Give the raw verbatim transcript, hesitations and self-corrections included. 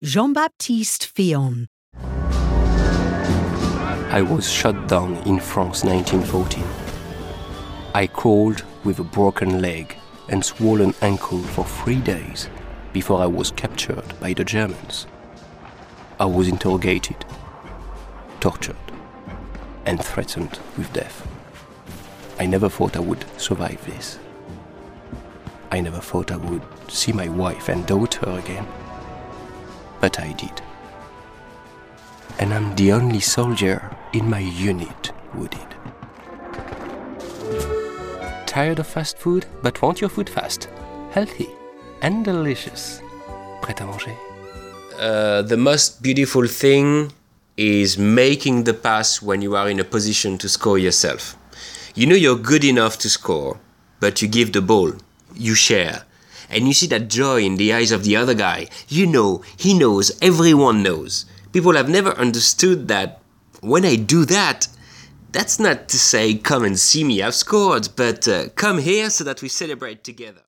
Jean-Baptiste Fillon. I was shot down in France nineteen fourteen. I crawled with a broken leg and swollen ankle for three days before I was captured by the Germans. I was interrogated, tortured, and threatened with death. I never thought I would survive this. I never thought I would see my wife and daughter again. But I did. And I'm the only soldier in my unit who did. Tired of fast food, but want your food fast, healthy, and delicious? Prêt à manger? Uh, the most beautiful thing is making the pass when you are in a position to score yourself. You know you're good enough to score, but you give the ball, you share. And you see that joy in the eyes of the other guy. You know, he knows, everyone knows. People have never understood that when I do that, that's not to say, come and see me, I've scored, but uh, come here so that we celebrate together.